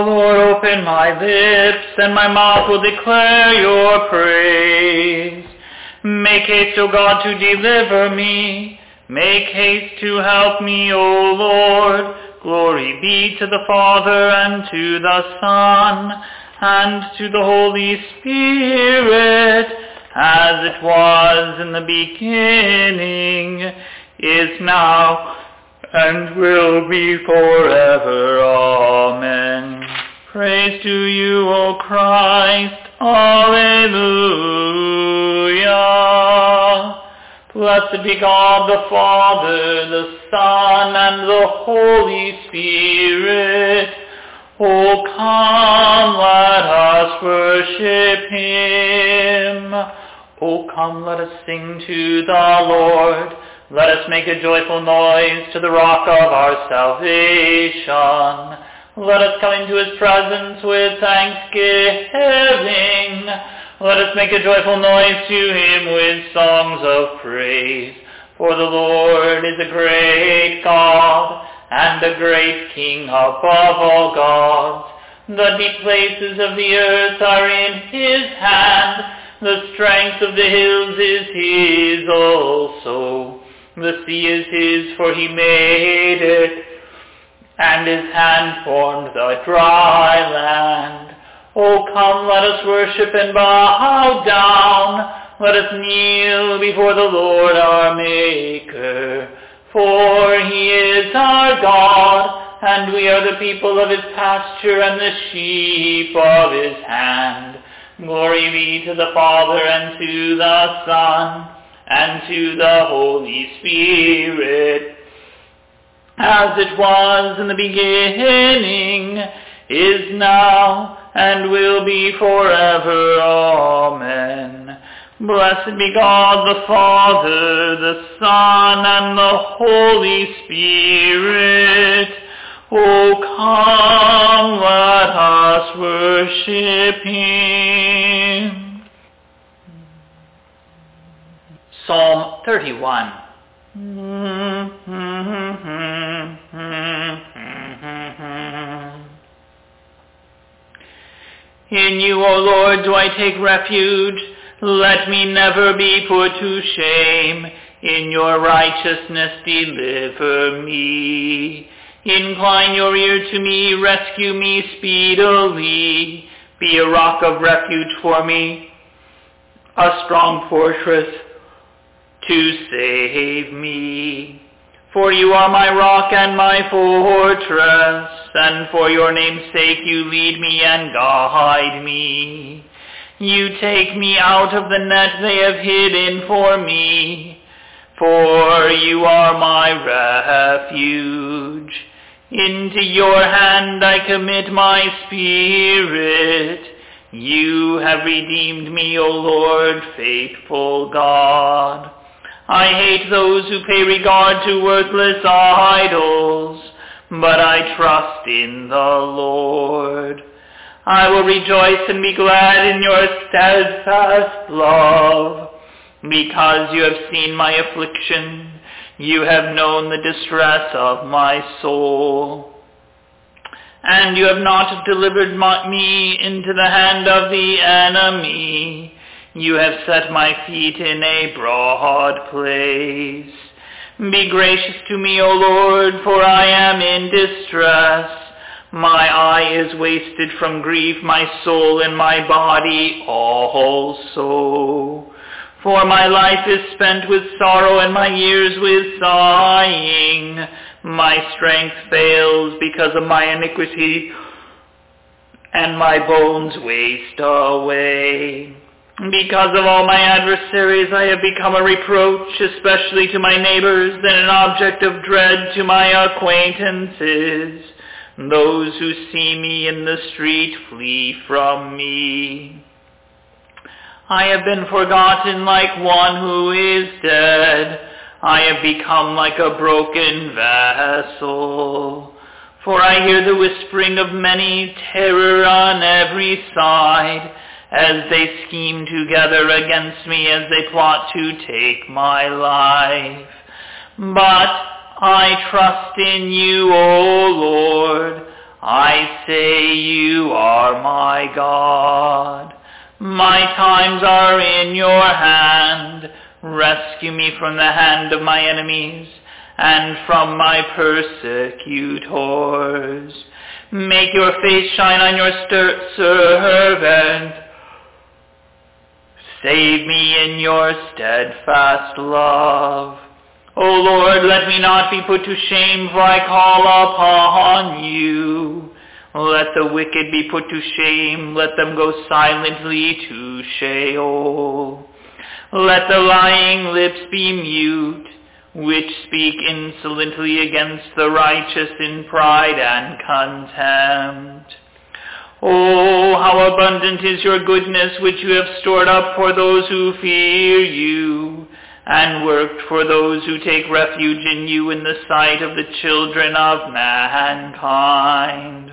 Lord, open my lips, and my mouth will declare your praise. Make haste, O God, to deliver me. Make haste to help me, O Lord. Glory be to the Father, and to the Son, and to the Holy Spirit, as it was in the beginning, is now, and will be forever. Amen. Praise to you, O Christ. Alleluia. Blessed be God the Father, the Son, and the Holy Spirit. O come, let us worship him. O come, let us sing to the Lord. Let us make a joyful noise to the rock of our salvation. Let us come into his presence with thanksgiving. Let us make a joyful noise to him with songs of praise. For the Lord is a great God, and a great King above all gods. The deep places of the earth are in his hand. The strength of the hills is his also. The sea is his, for he made it, and his hand formed the dry land. O come, let us worship and bow down. Let us kneel before the Lord our Maker. For he is our God, and we are the people of his pasture and the sheep of his hand. Glory be to the Father, and to the Son, and to the Holy Spirit, as it was in the beginning, is now, and will be forever. Amen. Blessed be God the Father, the Son, and the Holy Spirit. O come, let us worship him. Psalm 31. In you, O Lord, do I take refuge. Let me never be put to shame. In your righteousness deliver me. Incline your ear to me, rescue me speedily. Be a rock of refuge for me, a strong fortress to save me. For you are my rock and my fortress, and for your name's sake you lead me and guide me. You take me out of the net they have hidden for me, for you are my refuge. Into your hand I commit my spirit. You have redeemed me, O Lord, faithful God. I hate those who pay regard to worthless idols, but I trust in the Lord. I will rejoice and be glad in your steadfast love, because you have seen my affliction. You have known the distress of my soul, and you have not delivered me into the hand of the enemy. You have set my feet in a broad place. Be gracious to me, O Lord, for I am in distress. My eye is wasted from grief, my soul and my body also. For my life is spent with sorrow, and my years with sighing. My strength fails because of my iniquity, and my bones waste away. Because of all my adversaries I have become a reproach, especially to my neighbors, and an object of dread to my acquaintances. Those who see me in the street flee from me. I have been forgotten like one who is dead. I have become like a broken vessel. For I hear the whispering of many, terror on every side, as they scheme together against me, as they plot to take my life. But I trust in you, O Lord. I say you are my God. My times are in your hand. Rescue me from the hand of my enemies and from my persecutors. Make your face shine on your servant. Save me in your steadfast love. O Lord, let me not be put to shame, for I call upon you. Let the wicked be put to shame. Let them go silently to Sheol. Let the lying lips be mute, which speak insolently against the righteous in pride and contempt. Oh, how abundant is your goodness, which you have stored up for those who fear you, and worked for those who take refuge in you in the sight of the children of mankind.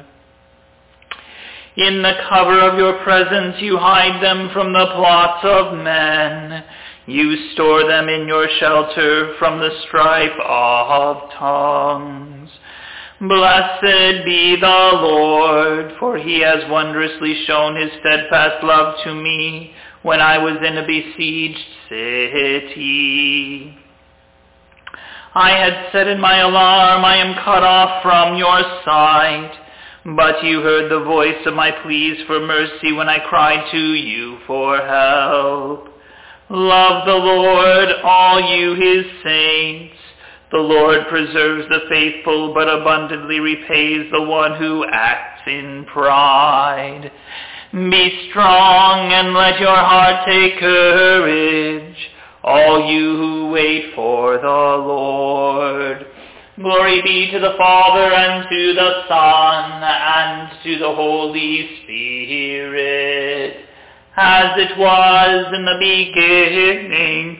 In the cover of your presence you hide them from the plots of men. You store them in your shelter from the strife of tongues. Blessed be the Lord, for he has wondrously shown his steadfast love to me when I was in a besieged city. I had said in my alarm, I am cut off from your sight. But you heard the voice of my pleas for mercy when I cried to you for help. Love the Lord, all you his saints. The Lord preserves the faithful, but abundantly repays the one who acts in pride. Be strong and let your heart take courage, all you who wait for the Lord. Glory be to the Father, and to the Son, and to the Holy Spirit, as it was in the beginning,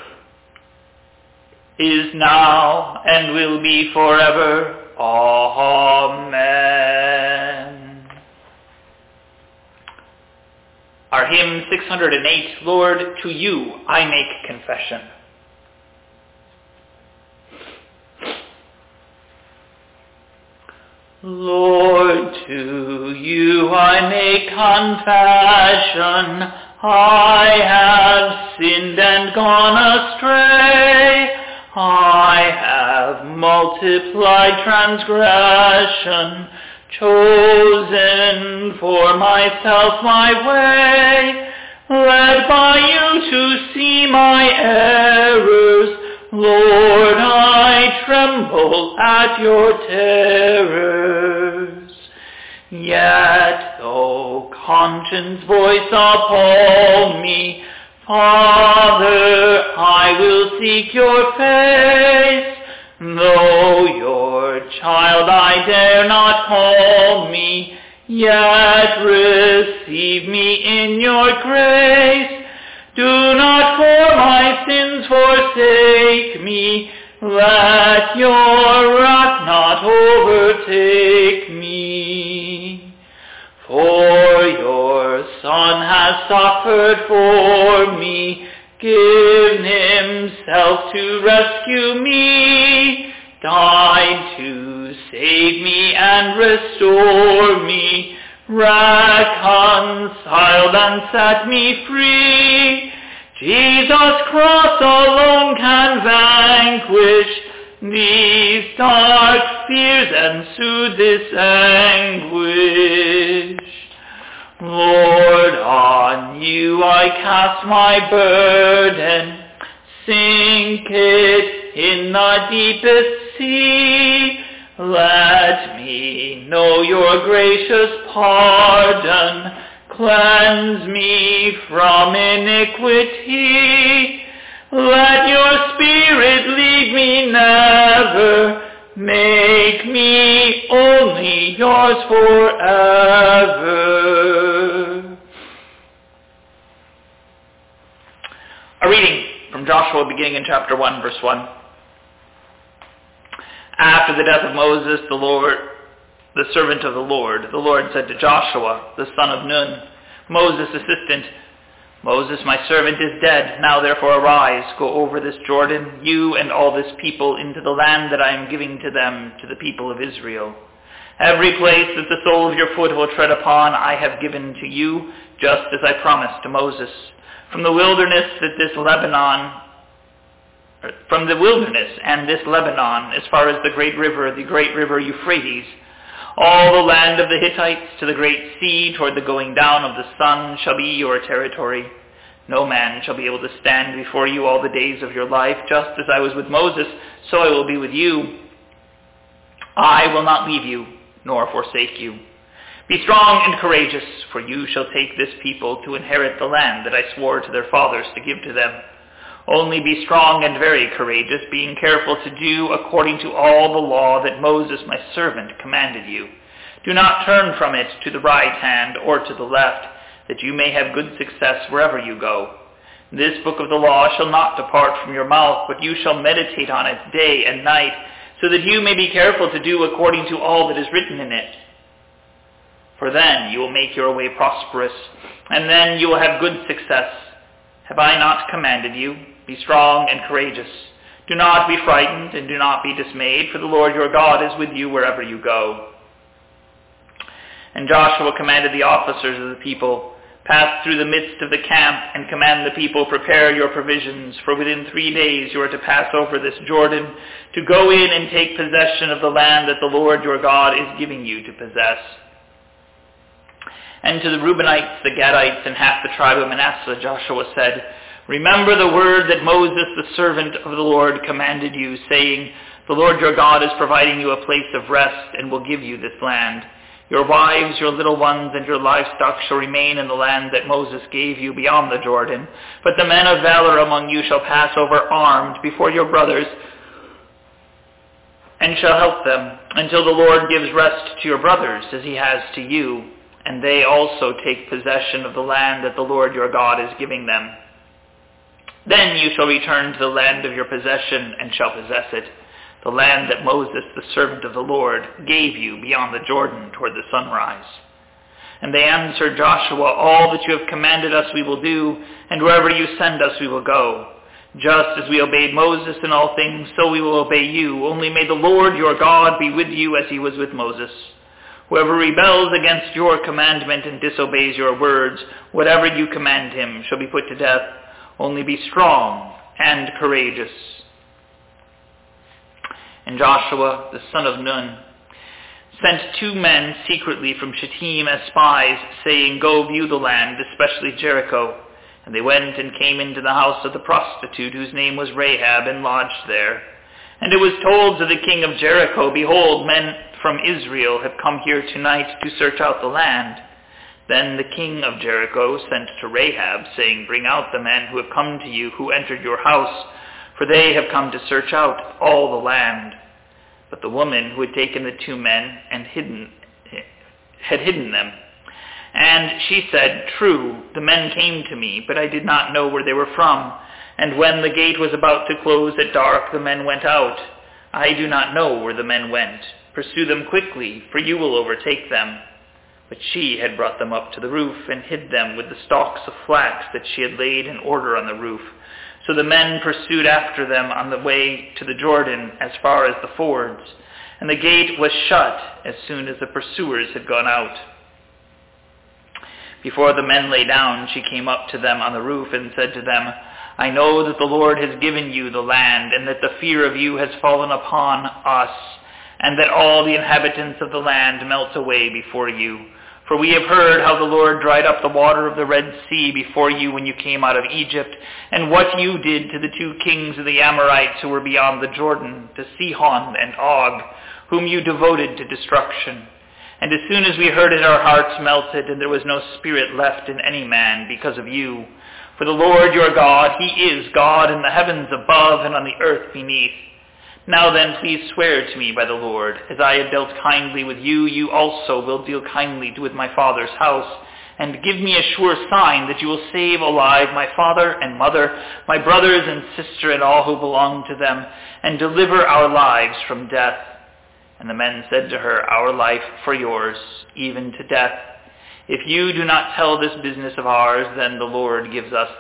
is now, and will be forever. Amen. Our hymn 608, Lord, to you I make confession. Lord, to you I make confession, I have sinned and gone astray. I have multiplied transgression, chosen for myself my way, led by you to see my errors. Lord, I tremble at your terrors. Yet though conscience voice appall me, Father, I will seek your face. Though your child I dare not call me, yet receive me in your grace. Do not for my sins forsake me. Let your wrath not overtake me. For your Son has suffered for me, given himself to rescue me, died to save me and restore me, reconciled and set me free. Jesus' cross alone can vanquish these dark fears and soothe this anguish. Lord, on you I cast my burden, sink it in the deepest sea. Let me know your gracious pardon, cleanse me from iniquity. Let your Spirit lead me never, make me only yours forever. A reading from Joshua beginning in chapter 1, verse 1. After the death of Moses, the servant of the Lord said to Joshua, the son of Nun, Moses' assistant, Moses, my servant, is dead. Now therefore arise, go over this Jordan, you and all this people, into the land that I am giving to them, to the people of Israel. Every place that the sole of your foot will tread upon, I have given to you, just as I promised to Moses. From the wilderness and this Lebanon, as far as the great river Euphrates, all the land of the Hittites to the great sea toward the going down of the sun shall be your territory. No man shall be able to stand before you all the days of your life. Just as I was with Moses, so I will be with you. I will not leave you, nor forsake you. Be strong and courageous, for you shall take this people to inherit the land that I swore to their fathers to give to them. Only be strong and very courageous, being careful to do according to all the law that Moses my servant commanded you. Do not turn from it to the right hand or to the left, that you may have good success wherever you go. This book of the law shall not depart from your mouth, but you shall meditate on it day and night, so that you may be careful to do according to all that is written in it. For then you will make your way prosperous, and then you will have good success. Have I not commanded you? Be strong and courageous. Do not be frightened, and do not be dismayed, for the Lord your God is with you wherever you go. And Joshua commanded the officers of the people, pass through the midst of the camp, and command the people, prepare your provisions, for within 3 days you are to pass over this Jordan, to go in and take possession of the land that the Lord your God is giving you to possess. And to the Reubenites, the Gadites, and half the tribe of Manasseh, Joshua said, remember the word that Moses, the servant of the Lord, commanded you, saying, the Lord your God is providing you a place of rest, and will give you this land. Your wives, your little ones, and your livestock shall remain in the land that Moses gave you beyond the Jordan. But the men of valor among you shall pass over armed before your brothers, and shall help them, until the Lord gives rest to your brothers, as he has to you, and they also take possession of the land that the Lord your God is giving them. Then you shall return to the land of your possession, and shall possess it, the land that Moses, the servant of the Lord, gave you beyond the Jordan toward the sunrise. And they answered Joshua, all that you have commanded us we will do, and wherever you send us we will go. Just as we obeyed Moses in all things, so we will obey you. Only may the Lord your God be with you as he was with Moses. Whoever rebels against your commandment and disobeys your words, whatever you command him shall be put to death. Only be strong and courageous. And Joshua, the son of Nun, sent 2 men secretly from Shittim as spies, saying, go view the land, especially Jericho. And they went and came into the house of the prostitute, whose name was Rahab, and lodged there. And it was told to the king of Jericho, behold, men from Israel have come here tonight to search out the land. Then the king of Jericho sent to Rahab, saying, bring out the men who have come to you, who entered your house, for they have come to search out all the land. But the woman who had taken the 2 men and had hidden them. And she said, true, the men came to me, but I did not know where they were from. And when the gate was about to close at dark, the men went out. I do not know where the men went. Pursue them quickly, for you will overtake them. But she had brought them up to the roof and hid them with the stalks of flax that she had laid in order on the roof. So the men pursued after them on the way to the Jordan as far as the fords. And the gate was shut as soon as the pursuers had gone out. Before the men lay down, she came up to them on the roof and said to them, I know that the Lord has given you the land, and that the fear of you has fallen upon us, and that all the inhabitants of the land melt away before you. For we have heard how the Lord dried up the water of the Red Sea before you when you came out of Egypt, and what you did to the 2 kings of the Amorites who were beyond the Jordan, to Sihon and Og, whom you devoted to destruction. And as soon as we heard it, our hearts melted, and there was no spirit left in any man because of you. For the Lord your God, he is God in the heavens above and on the earth beneath. Now then, please swear to me by the Lord, as I have dealt kindly with you, you also will deal kindly with my father's house, and give me a sure sign that you will save alive my father and mother, my brothers and sister, and all who belong to them, and deliver our lives from death. And the men said to her, our life for yours, even to death. If you do not tell this business of ours, then when the Lord gives us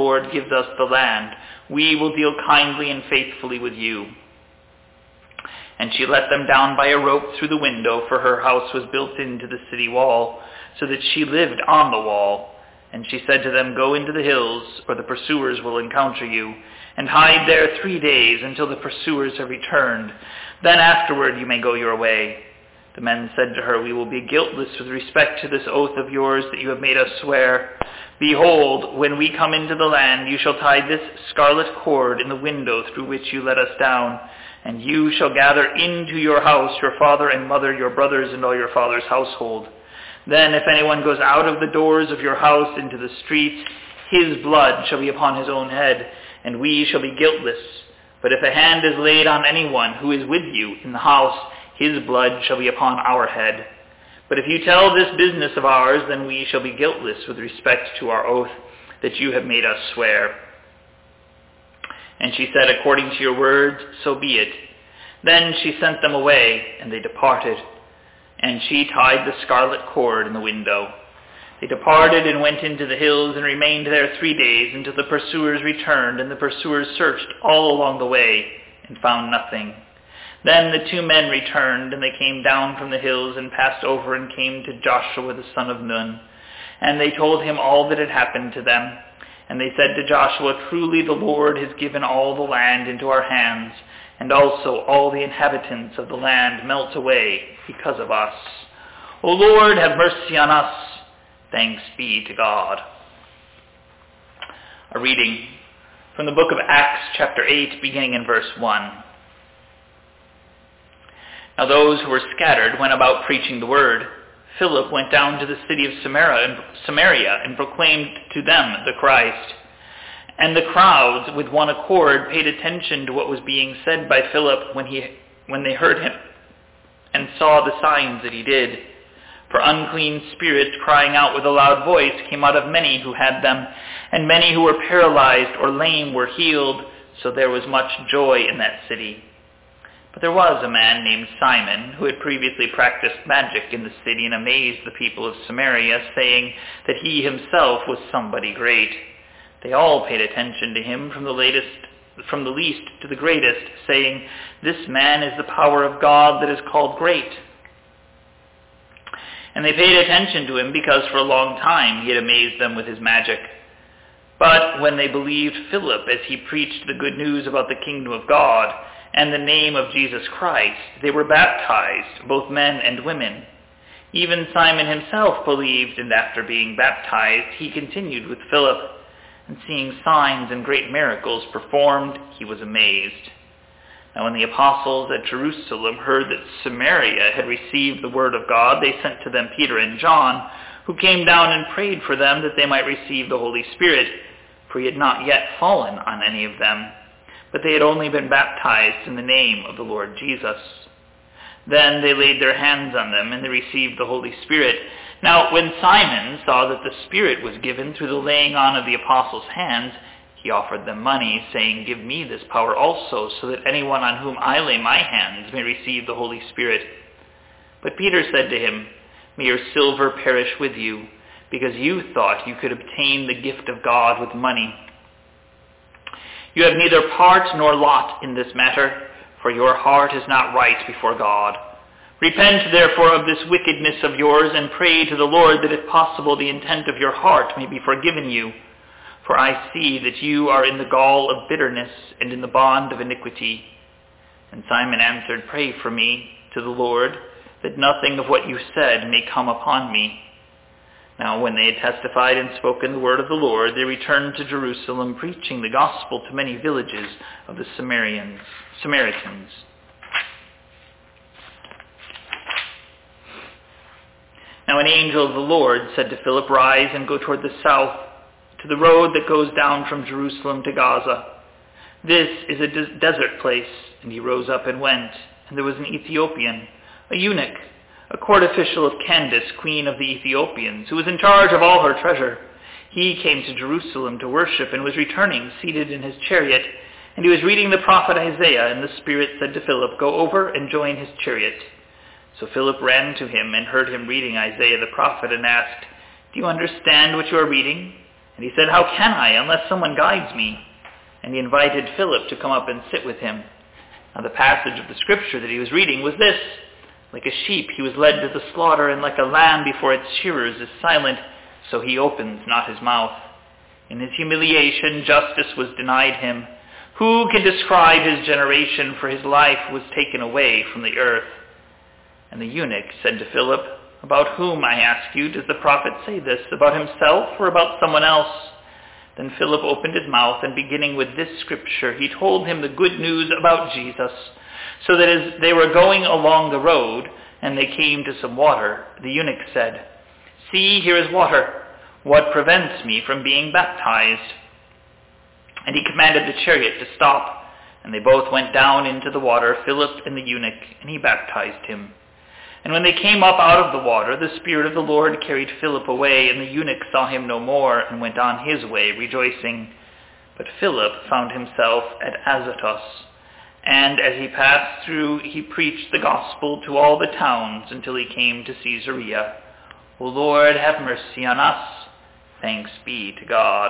the land, we will deal kindly and faithfully with you. And she let them down by a rope through the window, for her house was built into the city wall, so that she lived on the wall. And she said to them, "Go into the hills, or the pursuers will encounter you, and hide there 3 days until the pursuers have returned. Then afterward you may go your way." The men said to her, "We will be guiltless with respect to this oath of yours that you have made us swear. Behold, when we come into the land, you shall tie this scarlet cord in the window through which you let us down. And you shall gather into your house your father and mother, your brothers, and all your father's household. Then if anyone goes out of the doors of your house into the streets, his blood shall be upon his own head, and we shall be guiltless. But if a hand is laid on anyone who is with you in the house, his blood shall be upon our head. But if you tell this business of ours, then we shall be guiltless with respect to our oath that you have made us swear." And she said, "According to your words, so be it." Then she sent them away, and they departed. And she tied the scarlet cord in the window. They departed and went into the hills and remained there 3 days until the pursuers returned, and the pursuers searched all along the way and found nothing. Then the 2 men returned, and they came down from the hills and passed over and came to Joshua the son of Nun. And they told him all that had happened to them. And they said to Joshua, "Truly the Lord has given all the land into our hands, and also all the inhabitants of the land melt away because of us. O Lord, have mercy on us. Thanks be to God." A reading from the book of Acts, chapter 8, beginning in verse 1. Now those who were scattered went about preaching the word. Philip went down to the city of Samaria and proclaimed to them the Christ. And the crowds with one accord paid attention to what was being said by Philip when they heard him and saw the signs that he did. For unclean spirits, crying out with a loud voice, came out of many who had them, and many who were paralyzed or lame were healed, so there was much joy in that city. But there was a man named Simon, who had previously practiced magic in the city and amazed the people of Samaria, saying that he himself was somebody great. They all paid attention to him from the least to the greatest, saying, "This man is the power of God that is called great." And they paid attention to him because for a long time he had amazed them with his magic. But when they believed Philip as he preached the good news about the kingdom of God and the name of Jesus Christ, they were baptized, both men and women. Even Simon himself believed, and after being baptized, he continued with Philip. And seeing signs and great miracles performed, he was amazed. Now when the apostles at Jerusalem heard that Samaria had received the word of God, they sent to them Peter and John, who came down and prayed for them that they might receive the Holy Spirit, for he had not yet fallen on any of them, but they had only been baptized in the name of the Lord Jesus. Then they laid their hands on them, and they received the Holy Spirit. Now when Simon saw that the Spirit was given through the laying on of the apostles' hands, he offered them money, saying, "Give me this power also, so that anyone on whom I lay my hands may receive the Holy Spirit." But Peter said to him, "May your silver perish with you, because you thought you could obtain the gift of God with money. You have neither part nor lot in this matter, for your heart is not right before God. Repent therefore of this wickedness of yours, and pray to the Lord that if possible the intent of your heart may be forgiven you. For I see that you are in the gall of bitterness and in the bond of iniquity." And Simon answered, "Pray for me to the Lord, that nothing of what you said may come upon me." Now when they had testified and spoken the word of the Lord, they returned to Jerusalem, preaching the gospel to many villages of the Samaritans. Now an angel of the Lord said to Philip, "Rise and go toward the south, to the road that goes down from Jerusalem to Gaza. This is a desert place." And he rose up and went. And there was an Ethiopian, a eunuch, a court official of Candace, queen of the Ethiopians, who was in charge of all her treasure. He came to Jerusalem to worship and was returning, seated in his chariot. And he was reading the prophet Isaiah, and the Spirit said to Philip, "Go over and join his chariot." So Philip ran to him and heard him reading Isaiah the prophet and asked, "Do you understand what you are reading?" And he said, "How can I, unless someone guides me?" And he invited Philip to come up and sit with him. Now the passage of the scripture that he was reading was this: like a sheep he was led to the slaughter, and like a lamb before its shearers is silent, so he opens not his mouth. In his humiliation justice was denied him. Who can describe his generation? For his life was taken away from the earth. And the eunuch said to Philip, about whom, I ask you, does the prophet say this? About himself or about someone else? Then Philip opened his mouth, and beginning with this scripture, he told him the good news about Jesus. So that as they were going along the road, and they came to some water, the eunuch said, see, here is water. What prevents me from being baptized? And he commanded the chariot to stop. And they both went down into the water, Philip and the eunuch, and he baptized him. And when they came up out of the water, the Spirit of the Lord carried Philip away, and the eunuch saw him no more, and went on his way, rejoicing. But Philip found himself at Azotus. And as he passed through, he preached the gospel to all the towns until he came to Caesarea. O Lord, have mercy on us. Thanks be to God.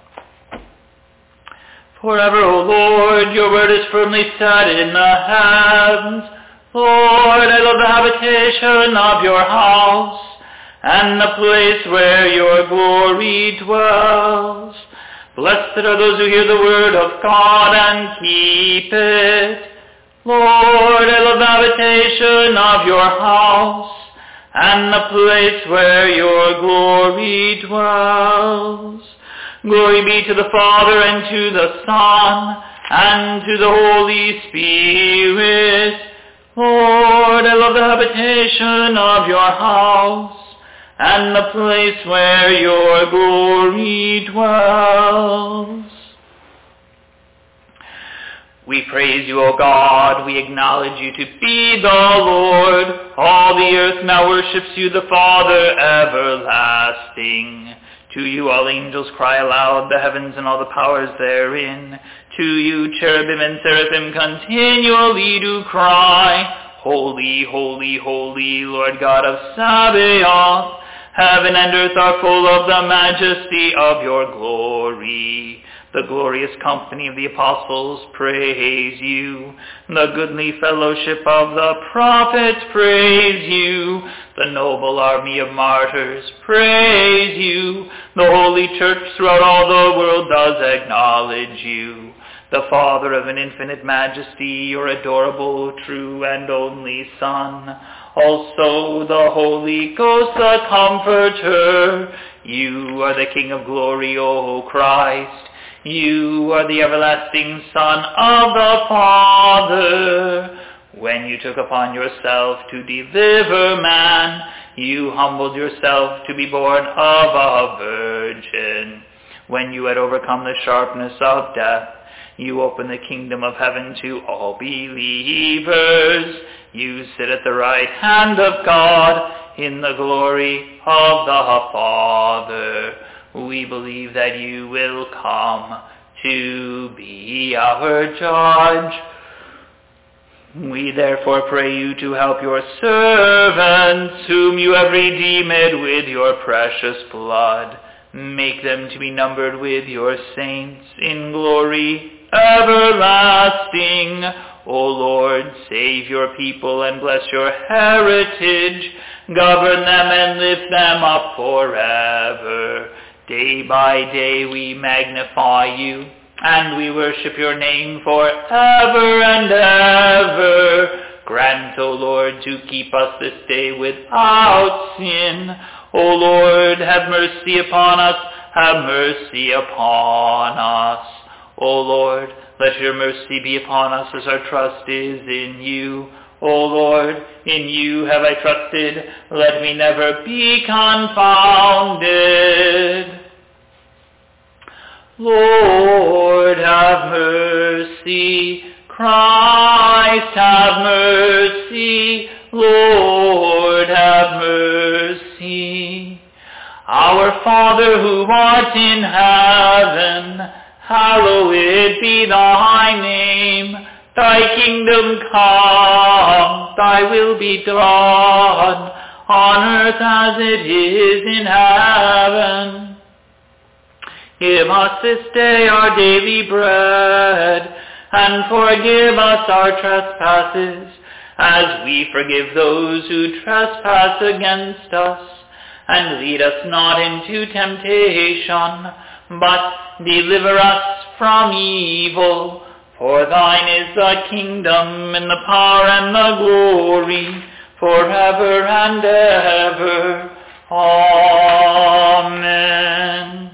Forever, O Lord, your word is firmly set in the heavens. Lord, I love the habitation of your house, and the place where your glory dwells. Blessed are those who hear the word of God and keep it. Lord, I love the habitation of your house, and the place where your glory dwells. Glory be to the Father, and to the Son, and to the Holy Spirit. Lord, I love the habitation of your house, and the place where your glory dwells. We praise you, O God. We acknowledge you to be the Lord. All the earth now worships you, the Father everlasting. To you all angels cry aloud, the heavens and all the powers therein. To you cherubim and seraphim continually do cry, Holy, holy, holy, Lord God of Sabaoth. Heaven and earth are full of the majesty of your glory. The glorious company of the apostles praise you. The goodly fellowship of the prophets praise you. The noble army of martyrs praise you. The holy church throughout all the world does acknowledge you. The Father of an infinite majesty, your adorable, true, and only Son. Also the Holy Ghost, the Comforter. You are the King of glory, O Christ. You are the everlasting Son of the Father. When you took upon yourself to deliver man, you humbled yourself to be born of a virgin. When you had overcome the sharpness of death, you opened the kingdom of heaven to all believers. You sit at the right hand of God in the glory of the Father. We believe that you will come to be our judge. We therefore pray you to help your servants, whom you have redeemed with your precious blood. Make them to be numbered with your saints in glory everlasting. O Lord, save your people and bless your heritage. Govern them and lift them up forever. Day by day we magnify you, and we worship your name forever and ever. Grant, O Lord, to keep us this day without sin. O Lord, have mercy upon us, have mercy upon us. O Lord, let your mercy be upon us as our trust is in you. O Lord, in you have I trusted. Let me never be confounded. Lord, have mercy. Christ, have mercy. Lord, have mercy. Our Father who art in heaven, hallowed be thy name. Thy kingdom come, thy will be done, on earth as it is in heaven. Give us this day our daily bread, and forgive us our trespasses, as we forgive those who trespass against us. And lead us not into temptation, but deliver us from evil. For thine is the kingdom, and the power, and the glory, forever and ever. Amen.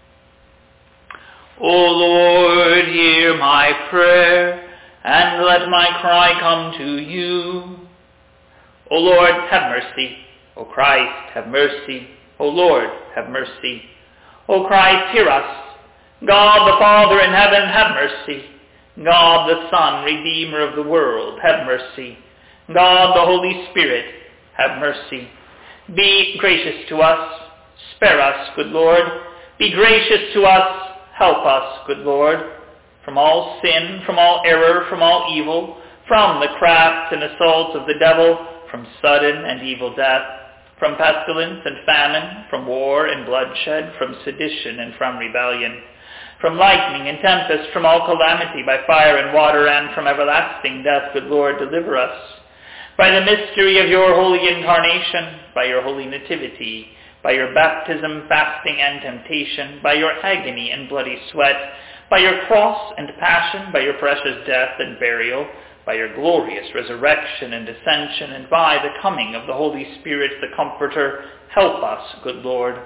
O Lord, hear my prayer, and let my cry come to you. O Lord, have mercy. O Christ, have mercy. O Lord, have mercy. O Christ, hear us. God the Father in heaven, have mercy. God the Son, Redeemer of the world, have mercy. God the Holy Spirit, have mercy. Be gracious to us. Spare us, good Lord. Be gracious to us. Help us, good Lord. From all sin, from all error, from all evil, from the craft and assaults of the devil, from sudden and evil death, from pestilence and famine, from war and bloodshed, from sedition and from rebellion, from lightning and tempest, from all calamity by fire and water, and from everlasting death, good Lord, deliver us. By the mystery of your holy incarnation, by your holy nativity, by your baptism, fasting, and temptation, by your agony and bloody sweat, by your cross and passion, by your precious death and burial, by your glorious resurrection and ascension, and by the coming of the Holy Spirit, the Comforter, help us, good Lord.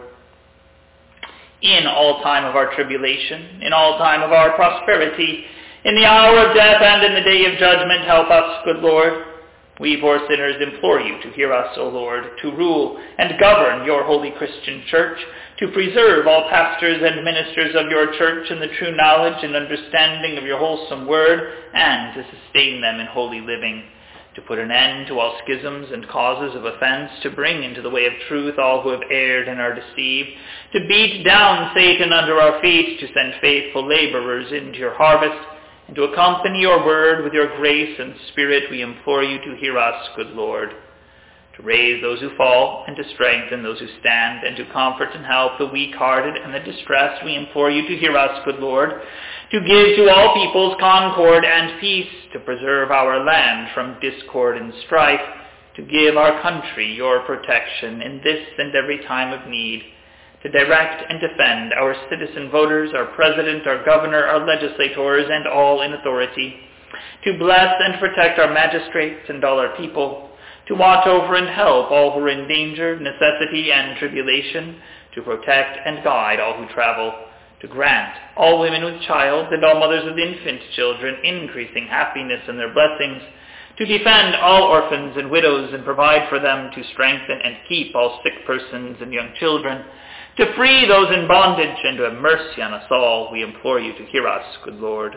In all time of our tribulation, in all time of our prosperity, in the hour of death and in the day of judgment, help us, good Lord. We poor sinners implore you to hear us, O Lord, to rule and govern your holy Christian church, to preserve all pastors and ministers of your church in the true knowledge and understanding of your wholesome word, and to sustain them in holy living, to put an end to all schisms and causes of offense, to bring into the way of truth all who have erred and are deceived, to beat down Satan under our feet, to send faithful laborers into your harvest, and to accompany your word with your grace and spirit. We implore you to hear us, good Lord, to raise those who fall and to strengthen those who stand, and to comfort and help the weak-hearted and the distressed. We implore you to hear us, good Lord, to give to all peoples concord and peace, to preserve our land from discord and strife, to give our country your protection in this and every time of need, to direct and defend our citizen voters, our president, our governor, our legislators, and all in authority, to bless and protect our magistrates and all our people, to watch over and help all who are in danger, necessity, and tribulation, to protect and guide all who travel, to grant all women with child and all mothers with infant children increasing happiness in their blessings, to defend all orphans and widows and provide for them, to strengthen and keep all sick persons and young children, to free those in bondage, and to have mercy on us all. We implore you to hear us, good Lord.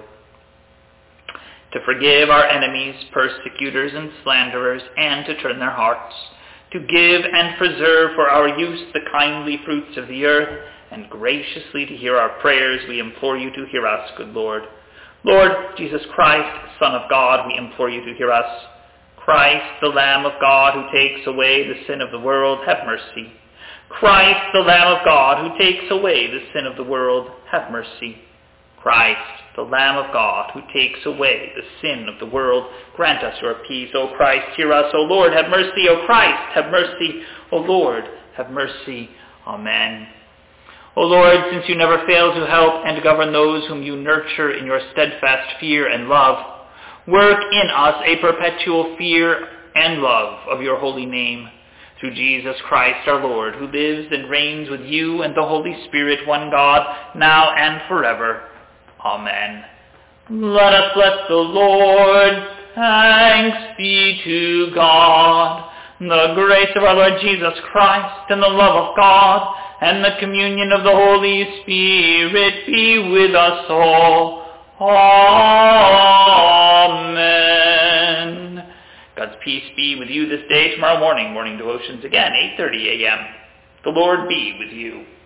To forgive our enemies, persecutors, and slanderers, and to turn their hearts. To give and preserve for our use the kindly fruits of the earth, and graciously to hear our prayers. We implore you to hear us, good Lord. Lord Jesus Christ, Son of God, we implore you to hear us. Christ, the Lamb of God, who takes away the sin of the world, have mercy. Christ, the Lamb of God, who takes away the sin of the world, have mercy. Christ, the Lamb of God, who takes away the sin of the world, grant us your peace. O Christ, hear us. O Lord, have mercy. O Christ, have mercy. O Lord, have mercy. Amen. O Lord, since you never fail to help and govern those whom you nurture in your steadfast fear and love, work in us a perpetual fear and love of your holy name. Through Jesus Christ our Lord, who lives and reigns with you and the Holy Spirit, one God, now and forever. Amen. Let us bless the Lord. Thanks be to God. The grace of our Lord Jesus Christ, and the love of God, and the communion of the Holy Spirit be with us all. Amen. God's peace be with you this day. Tomorrow morning devotions again, 8:30 a.m. The Lord be with you.